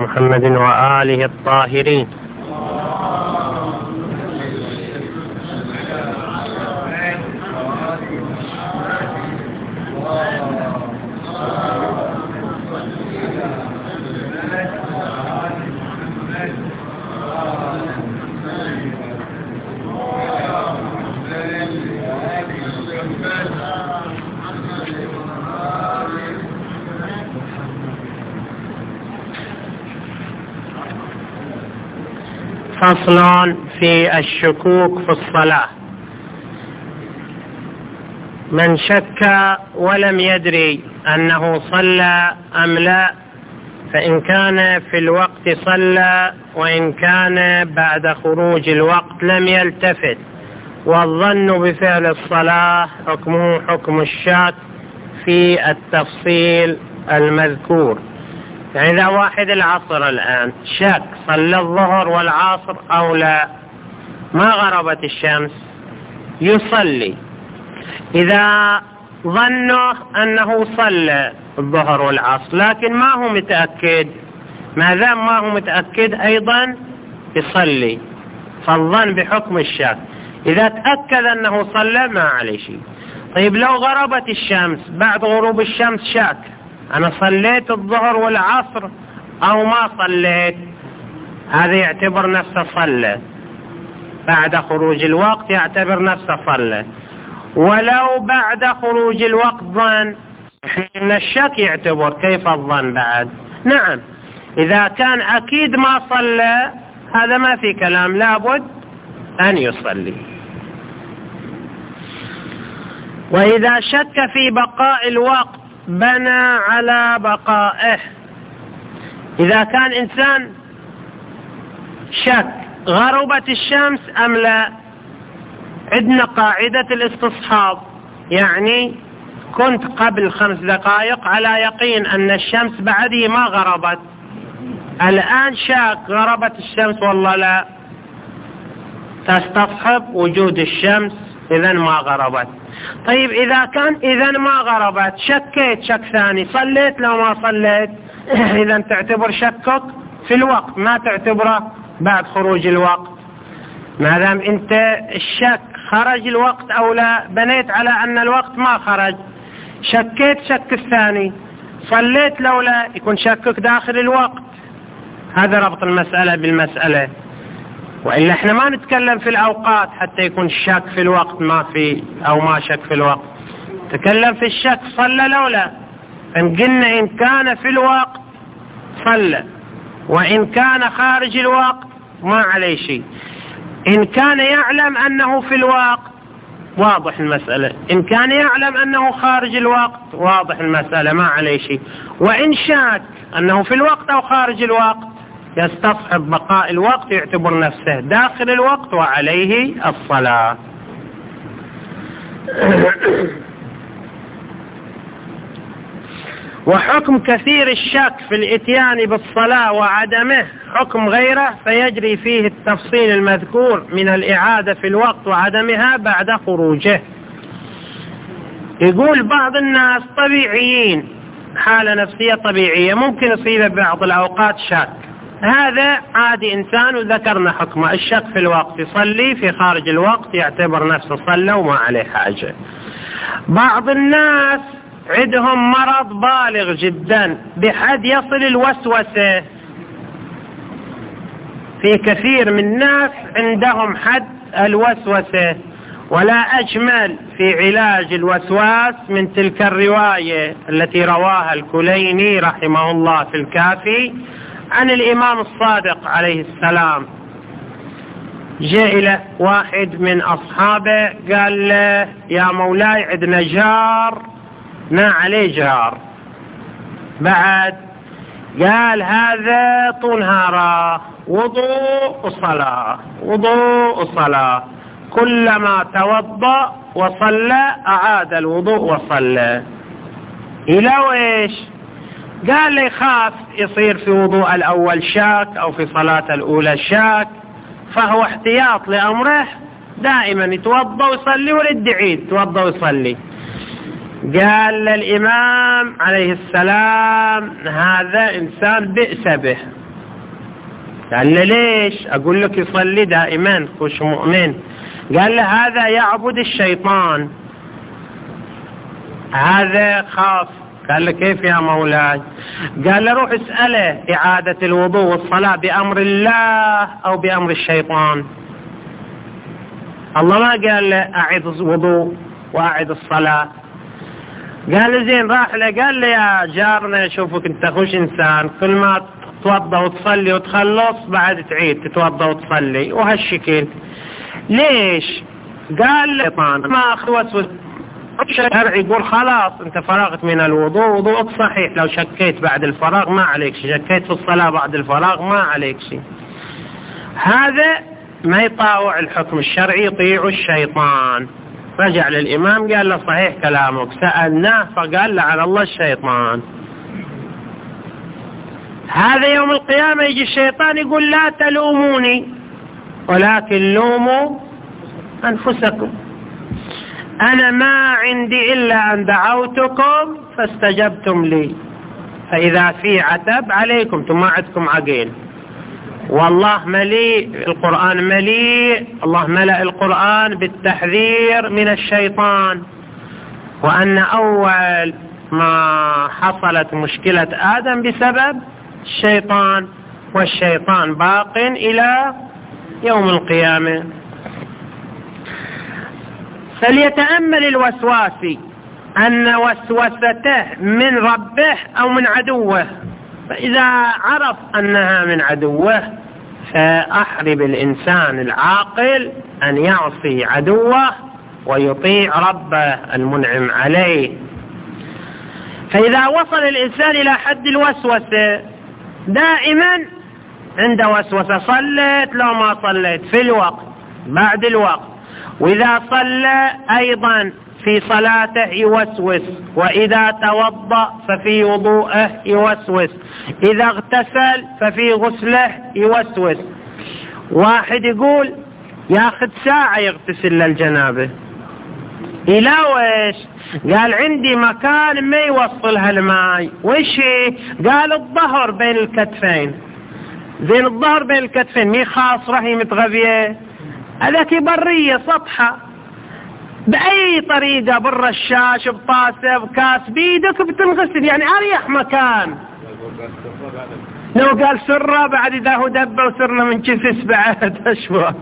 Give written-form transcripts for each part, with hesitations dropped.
محمد وآله الطاهرين. فصل في الشكوك في الصلاة. من شك ولم يدري أنه صلى أم لا، فإن كان في الوقت صلى، وإن كان بعد خروج الوقت لم يلتفت، والظن بفعل الصلاة حكمه حكم الشاك في التفصيل المذكور. يعني إذا واحد العصر الآن شك صلى الظهر والعصر أو لا، ما غربت الشمس يصلي. إذا ظنه أنه صلى الظهر والعصر لكن ما هو متأكد، ما دام ما هو متأكد أيضا يصلي، فالظن بحكم الشك. إذا تأكد أنه صلى ما عليه شيء. طيب لو غربت الشمس بعد غروب الشمس شك، أنا صليت الظهر والعصر أو ما صليت، هذا يعتبر نفسه صلى. بعد خروج الوقت يعتبر نفسه صلى. ولو بعد خروج الوقت ظن، إن الشك يعتبر كيف الظن بعد؟ نعم، إذا كان أكيد ما صلى هذا ما في كلام، لابد أن يصلي. وإذا شك في بقاء الوقت بنى على بقائه. إذا كان إنسان شك غربت الشمس أم لا، عندنا قاعدة الاستصحاب، يعني كنت قبل 5 دقائق على يقين أن الشمس بعدي ما غربت، الآن شاك غربت الشمس والله لا، تستصحب وجود الشمس، إذن ما غربت. طيب إذا كان إذن ما غربت، شكيت شك ثاني، صليت لو ما صليت، إذن تعتبر شكك في الوقت، ما تعتبره بعد خروج الوقت. ما دام أنت الشك خرج الوقت أو لا، بنيت على أن الوقت ما خرج، شكيت شك الثاني، صليت لو لا، يكون شكك داخل الوقت. هذا ربط المسألة بالمسألة. وإلا احنا ما نتكلم في الأوقات حتى يكون الشك في الوقت ما في أو ما شك في الوقت، تكلم في الشك صلى لو لا. إن قلنا إن كان في الوقت صلى، وإن كان خارج الوقت ما عليه شيء. إن كان يعلم أنه في الوقت واضح المسألة، إن كان يعلم أنه خارج الوقت واضح المسألة، ما عليه شيء. وإن شاك أنه في الوقت أو خارج الوقت يستصحب بقاء الوقت، يعتبر نفسه داخل الوقت وعليه الصلاة. وحكم كثير الشك في الاتيان بالصلاة وعدمه حكم غيره، فيجري فيه التفصيل المذكور من الإعادة في الوقت وعدمها بعد خروجه. يقول بعض الناس طبيعيين، حالة نفسية طبيعية، ممكن يصيب بعض الأوقات شك، هذا عادي إنسان وذكرنا حكمه. الشك في الوقت يصلي، في خارج الوقت يعتبر نفسه صلى وما عليه حاجة. بعض الناس عندهم مرض بالغ جدا بحد يصل الوسوسة، في كثير من الناس عندهم حد الوسوسة، ولا أجمل في علاج الوسواس من تلك الرواية التي رواها الكليني رحمه الله في الكافي عن الإمام الصادق عليه السلام. جاء إلى واحد من أصحابه قال له يا مولاي عندنا جار ما عليه جار، بعد قال هذا طول نهاره وضوء وصلاة وضوء وصلاة، كلما توضأ وصلى أعاد الوضوء وصلى. إلى وإيش؟ قال لي خاف يصير في وضوء الأول شاك أو في صلاة الأولى شاك، فهو احتياط لأمره دائما يتوضأ ويصلي ولد عيد يتوضأ ويصلي. قال للإمام عليه السلام هذا إنسان بئس به، قال له ليش؟ أقول لك يصلي دائما وش مؤمن. قال له هذا يعبد الشيطان، هذا خاف. قال له كيف يا مولاي؟ قال له روح اسأله إعادة الوضوء والصلاة بأمر الله أو بأمر الشيطان. الله ما قال له أعيد الوضوء وأعيد الصلاة. قال له زين، راح له قال له يا جارنا شوفك انت خوش إنسان، كل ما تتوضى وتصلي وتخلص بعد تعيد تتوضى وتصلي وهالشكل، ليش؟ قال له شيطان ما وسوس الشرع يقول خلاص انت فرغت من الوضوء، وضوءك صحيح، لو شكيت بعد الفراغ ما عليك شيء، شكيت في الصلاة بعد الفراغ ما عليك شيء. هذا ما يطاوع الحكم الشرعي، يطيع الشيطان. رجع للإمام قال له صحيح كلامك، سألناه فقال له على الله الشيطان. هذا يوم القيامة يجي الشيطان يقول لا تلوموني ولكن لوموا أنفسكم، أنا ما عندي إلا أن دعوتكم فاستجبتم لي، فإذا في عتب عليكم ثم عدكم عقيل. والله مليء القرآن، مليء الله ملأ القرآن بالتحذير من الشيطان، وأن أول ما حصلت مشكلة آدم بسبب الشيطان، والشيطان باق إلى يوم القيامة. فليتأمل الوسواسي أن وسوسته من ربه أو من عدوه، فإذا عرف أنها من عدوه فأحرب الإنسان العاقل أن يعصي عدوه ويطيع ربه المنعم عليه. فإذا وصل الإنسان إلى حد الوسوسة دائما عند وسوسة، صليت لو ما صليت، في الوقت بعد الوقت، وإذا صلى أيضا في صلاته يوسوس، وإذا توضأ ففي وضوءه يوسوس، إذا اغتسل ففي غسله يوسوس. واحد يقول ياخذ ساعة يغتسل للجنابة، إلى ويش؟ قال عندي مكان ما يوصلها الماء، وش قال الظهر بين الكتفين، زين الظهر بين الكتفين مي خاصرة هي متغبية، هذاك برية سطحة، بأي طريقة بالرشاش بطاسة بكاس بيدك بتنغسل، يعني أريح مكان. لو قال سرة بعد إذا هو دبة وسرنا من كسس بعد أشوى.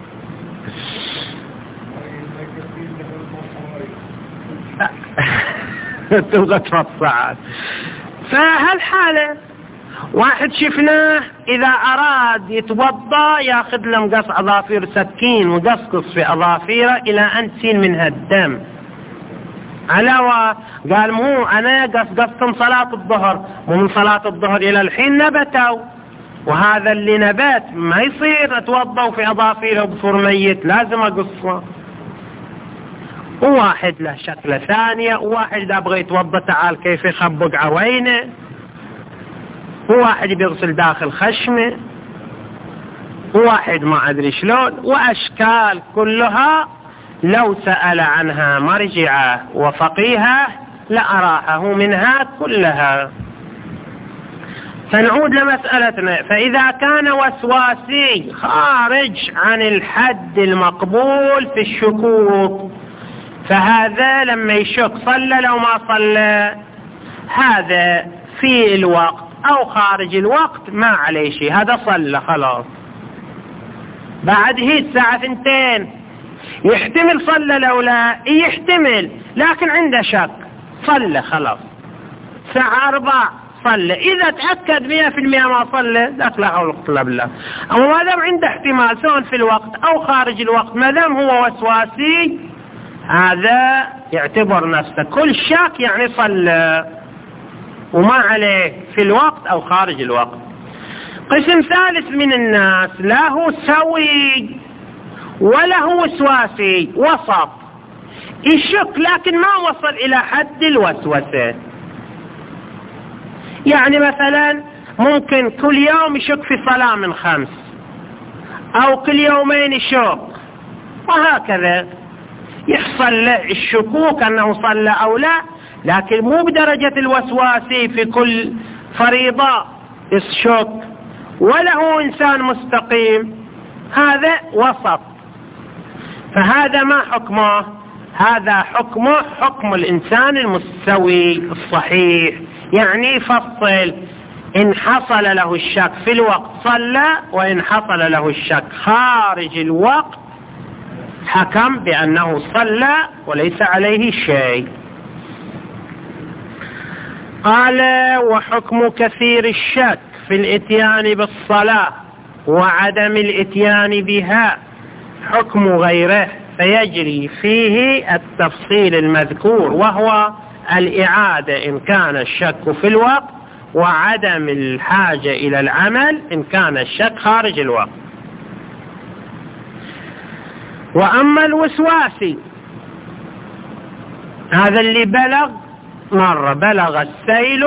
تبغى تفصعات. فهالحالة واحد شفناه إذا أراد يتوضى ياخذ له مقص أظافير سكين وقصقص في أظافيره إلى أن تسيل منها الدم. علاوة قال مو أنا قصقصتم صلاة الظهر، ومن صلاة الظهر إلى الحين نبتوا، وهذا اللي نبات ما يصير أتوضى في أظافيره بصور ميت، لازم أقصه. وواحد له شكلة ثانية، وواحد إذا بغى يتوضى تعال كيف يخبق عوينه، وواحد بيغسل داخل خشمه، وواحد ما أدري شلون، وأشكال كلها لو سأل عنها مرجعة وفقيهة لأراحه منها كلها. فنعود لمسألتنا، فإذا كان وسواسي خارج عن الحد المقبول في الشكوك، فهذا لما يشك صلى لو ما صلى، هذا في الوقت أو خارج الوقت ما عليه شيء، هذا صلى خلاص. بعد هي الساعة 2 يحتمل صلى لو لا يحتمل، لكن عنده شك صلى خلاص. الساعة 4 صلى، إذا تأكد 100% ما صلى ذاك لا حول ولا قوة إلا بالله. أما ما دام عنده احتمال سواء في الوقت أو خارج الوقت، ما دام هو وسواسي هذا يعتبر نفسه كل شك يعني صلى وما عليه في الوقت أو خارج الوقت. قسم ثالث من الناس لا هو سوي ولا هو وسواسي، وسط، يشك لكن ما وصل إلى حد الوسوسة. يعني مثلا ممكن كل يوم يشك في صلاة من 5، أو كل يومين يشك، وهكذا يحصل له الشكوك أنه صلى أو لا، لكن مو بدرجة الوسواسي في كل فريضة يشك وله إنسان مستقيم، هذا وسط. فهذا ما حكمه؟ هذا حكمه حكم الإنسان المستوي الصحيح، يعني يفصل إن حصل له الشك في الوقت صلى، وإن حصل له الشك خارج الوقت حكم بأنه صلى وليس عليه شيء. قال: وحكم كثير الشك في الاتيان بالصلاة وعدم الاتيان بها حكم غيره، فيجري فيه التفصيل المذكور، وهو الإعادة إن كان الشك في الوقت، وعدم الحاجة إلى العمل إن كان الشك خارج الوقت. وأما الوسواسي، هذا اللي بلغ السيل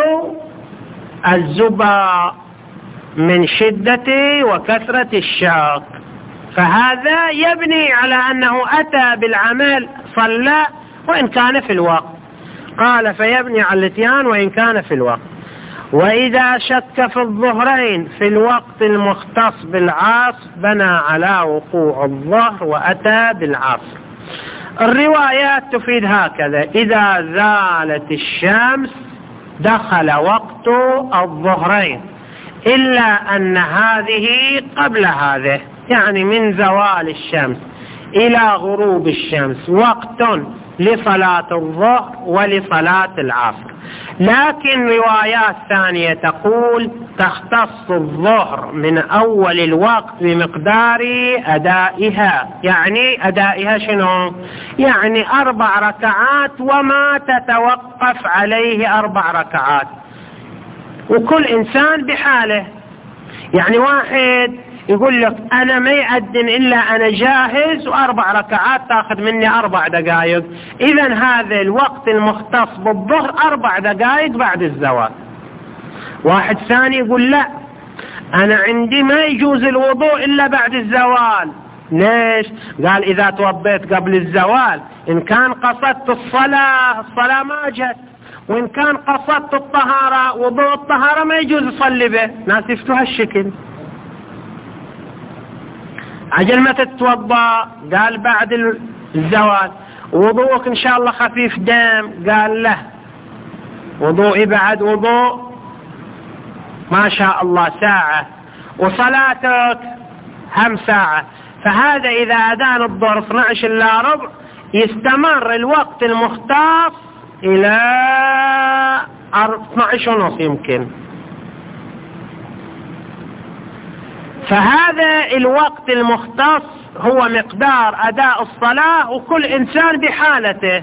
الزبا من شدة وكثرة الشاق، فهذا يبني على أنه أتى بالعمل صلى وإن كان في الوقت. قال: فيبني على الاتيان وإن كان في الوقت. وإذا شك في الظهرين في الوقت المختص بالعصر بنى على وقوع الظهر وأتى بالعصر. الروايات تفيد هكذا: إذا زالت الشمس دخل وقت الظهرين، إلا أن هذه قبل هذه، يعني من زوال الشمس إلى غروب الشمس وقت لصلاة الظهر ولصلاة العصر. لكن روايات ثانية تقول تختص الظهر من أول الوقت بمقدار أدائها. يعني أدائها شنو؟ يعني 4 ركعات وما تتوقف عليه 4 ركعات، وكل إنسان بحاله. يعني واحد يقول لك أنا ما يأذن إلا أنا جاهز، و4 ركعات تأخذ مني 4 دقائق، إذن هذا الوقت المختص بالظهر 4 دقائق بعد الزوال. واحد ثاني يقول لا، أنا عندي ما يجوز الوضوء إلا بعد الزوال. ليش؟ قال: إذا توضيت قبل الزوال إن كان قصدت الصلاة ما جت، وإن كان قصدت الطهارة وضوء الطهارة ما يجوز يصلي به. ناس يفتوا هالشكل. عجل ما تتوضأ؟ قال: بعد الزوال. وضوءك إن شاء الله خفيف دم؟ قال: له، وضوئي بعد وضوء ما شاء الله ساعة، وصلاتك هم ساعة. فهذا إذا أذان الظهر 12 إلا ربع يستمر الوقت المختص إلى 12:30 يمكن. فهذا الوقت المختص هو مقدار أداء الصلاة، وكل إنسان بحالته.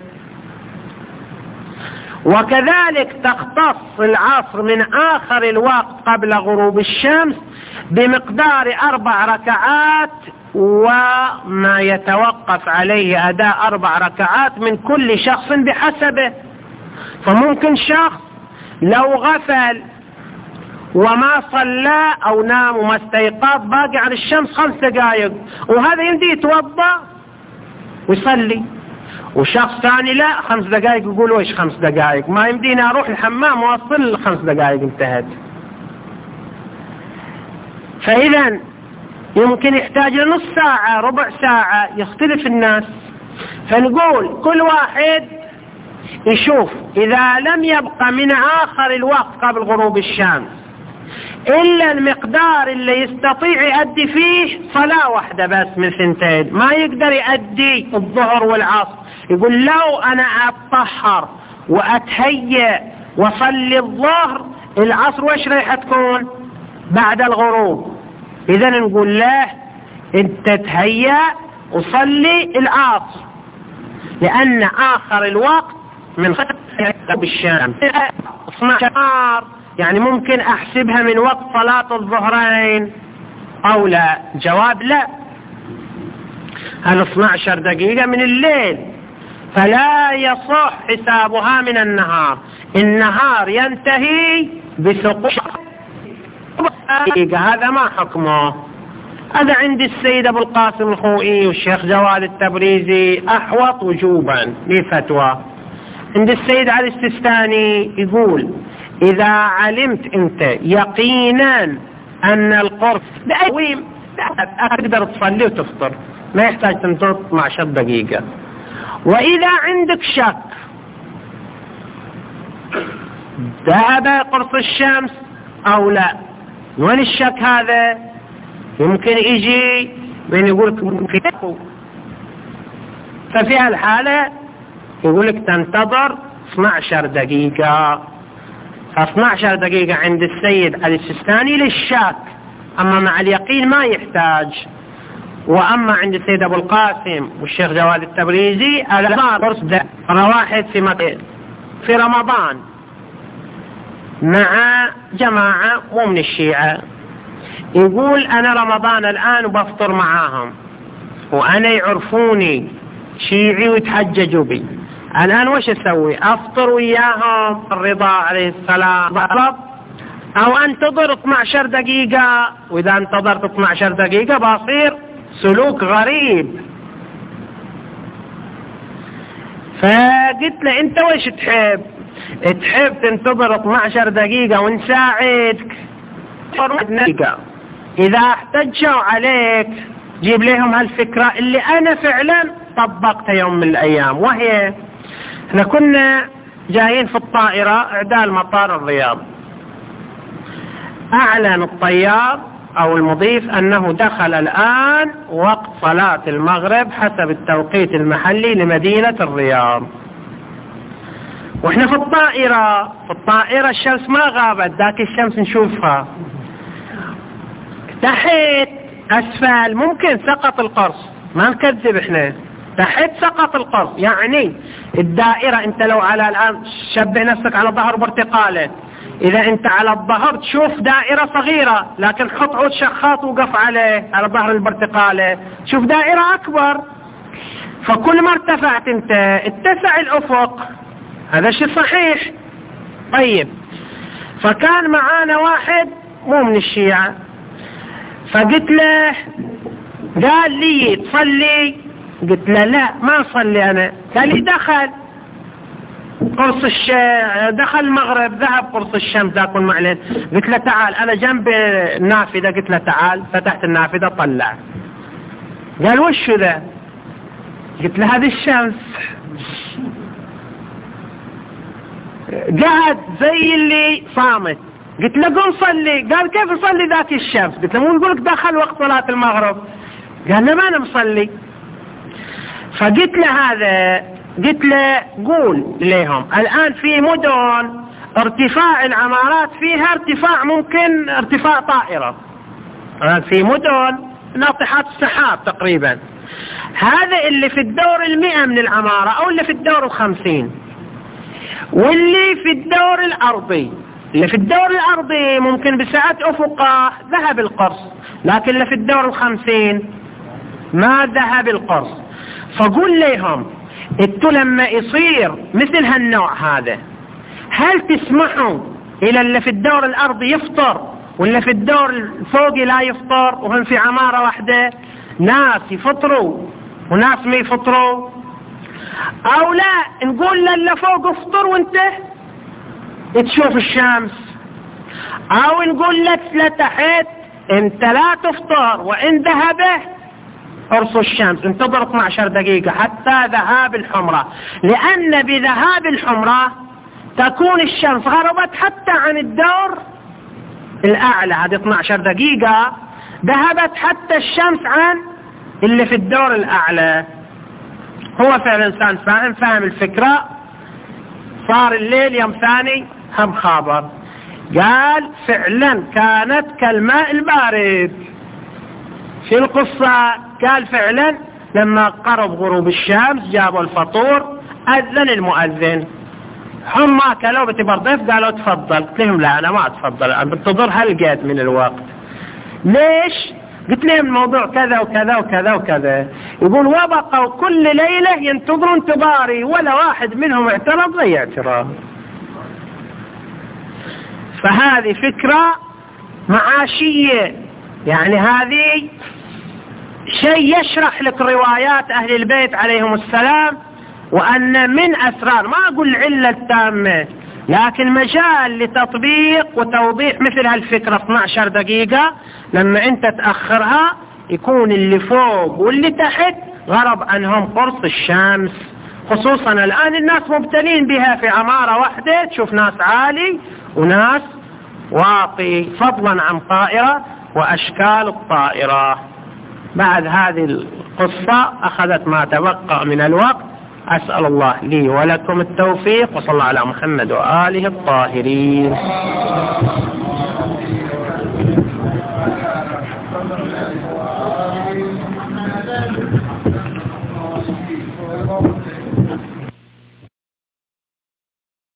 وكذلك تختص العصر من آخر الوقت قبل غروب الشمس بمقدار 4 ركعات، وما يتوقف عليه أداء 4 ركعات من كل شخص بحسبه. فممكن شخص لو غفل وما صلى أو نام وما استيقظ باقي على الشمس 5 دقائق، وهذا يمدي يتوضأ ويصلي. وشخص ثاني لا، 5 دقائق يقول: ويش 5 دقائق؟ ما يمدينا أروح الحمام وأصل 5 دقائق انتهت. فإذا يمكن يحتاج لنص ساعة، ربع ساعة، يختلف الناس. فنقول كل واحد يشوف إذا لم يبقى من آخر الوقت قبل غروب الشمس إلا المقدار اللي يستطيع يؤدي فيه صلاة واحدة بس من 2، ما يقدر يؤدي الظهر والعصر، يقول: لو أنا أتطهر وأتهيأ وصلي الظهر، العصر وش رايح تكون؟ بعد الغروب. إذن نقول له: أنت تهيأ وصلي العصر، لأن آخر الوقت من غروب الشمس 12، يعني ممكن أحسبها من وقت صلاة الظهرين أو لا؟ جواب لا، هل 12 دقيقة من الليل، فلا يصح حسابها من النهار. النهار ينتهي بسقوط دقيقة، هذا ما حكمه. هذا عند السيد أبو القاسم الخوئي والشيخ جواد التبريزي أحوط وجوبا لفتوى. عند السيد علي السيستاني يقول: إذا علمت أنت يقينا أن القرص بأويم تقدر تصلي وتفطر، ما يحتاج تنتظر 12 دقيقة. وإذا عندك شك ذهب قرص الشمس أو لا، وين الشك هذا؟ يمكن يجي بين يقولك ممكن، ففي هالحالة يقولك تنتظر 12 دقيقة. 12 دقيقة عند السيد السيستاني للشك، أما مع اليقين ما يحتاج. وأما عند السيد أبو القاسم والشيخ جواد التبريزي قرص واحد في رمضان مع جماعة مو من الشيعة، يقول أنا رمضان الآن وبفطر معاهم وأنا يعرفوني شيعي ويتحججوا بي، الآن وش أسوي؟ أفطر وياهم الرضا عليه السلام أو أنتظر 12 دقيقة؟ وإذا انتظرت 12 دقيقة بصير سلوك غريب. فقلت له أنت وش تحب تنتظر 12 دقيقة ونساعدك؟ إذا احتجوا عليك جيب لهم هالفكرة اللي أنا فعلا طبقتها يوم من الأيام، وهي احنا كنا جايين في الطائرة إعدال مطار الرياض، أعلن الطيار أو المضيف أنه دخل الآن وقت صلاة المغرب حسب التوقيت المحلي لمدينة الرياض. وإحنا في الطائرة الشمس ما غابت، ذاك الشمس نشوفها تحت أسفل، ممكن سقط القرص، ما نكذب إحنا، تحت سقط القرص. يعني الدائرة أنت لو على الآن شبه نفسك على ظهر برتقالة، إذا أنت على الظهر تشوف دائرة صغيرة، لكن حط عود شخاط وقف عليه على ظهر البرتقالة تشوف دائرة أكبر. فكل ما ارتفعت أنت اتسع الأفق، هذا شيء صحيح. طيب، فكان معانا واحد مو من الشيعة، فقلت له، قال لي تصلي؟ قلت له لا ما أصلي أنا. قال لي دخل المغرب، ذهب قرص الشمس ذاك المعلن. قلت له تعال، أنا جنب النافذة، قلت له تعال، فتحت النافذة طلع. قال وش ذا؟ قلت له هذه الشمس. قعد زي اللي صامت. قلت له قم صلي. قال كيف اصلي ذاك الشمس؟ قلت له مو نقولك دخل وقت صلاة المغرب؟ قال له ما انا مصلي. فقلت له قول لهم الآن في مدن ارتفاع العمارات فيها ارتفاع ممكن ارتفاع طائرة، الآن في مدن ناطحات السحاب تقريبا، هذا اللي في الدور 100 من العمارة أو اللي في الدور 50، واللي في الدور الأرضي، اللي في الدور الأرضي ممكن بسعة أفقه ذهب القرص، لكن اللي في الدور 50 ما ذهب القرص. فقول لهم انتوا لما يصير مثل هالنوع هذا، هل تسمحوا الى اللي في الدور الارضي يفطر واللي في الدور الفوقي لا يفطر، وهم في عمارة واحدة ناس يفطروا وناس ما يفطروا؟ او لا نقول للي فوق افطر وانت تشوف الشمس، او نقول لك لتحت انت لا تفطر وان ذهبه قرص الشمس انتظر 12 دقيقة حتى ذهاب الحمرة، لأن بذهاب الحمرة تكون الشمس غربت حتى عن الدور الأعلى. هذه 12 دقيقة ذهبت حتى الشمس عن اللي في الدور الأعلى. هو فعلا إنسان فاهم الفكرة. صار الليل يوم ثاني هم خابر، قال فعلا كانت كالماء البارد. في القصة قال فعلا لما قرب غروب الشمس جابوا الفطور، أذن المؤذن، هم ما كلوا بتبر ضيف، قالوا تفضل. قلت لهم لا أنا ما أتفضل، أنا بنتظر هالقد من الوقت. ليش؟ قلت لهم الموضوع كذا وكذا وكذا وكذا. يقول وبقوا كل ليلة ينتظروا انتظاري ولا واحد منهم اعترض زي اعتراض. فهذه فكرة معاشية، يعني هذه شيء يشرح لك روايات أهل البيت عليهم السلام، وأن من أسرار، ما أقول العلة التامة، لكن مجال لتطبيق وتوضيح مثل هالفكرة 12 دقيقة لما انت تأخرها يكون اللي فوق واللي تحت غرب عنهم قرص الشمس. خصوصا الآن الناس مبتلين بها في عمارة واحدة، تشوف ناس عالي وناس واطي، فضلا عن طائرة وأشكال الطائرة. بعد هذه القصة أخذت ما تبقى من الوقت. أسأل الله لي ولكم التوفيق، وصلى الله على محمد وآله الطاهرين.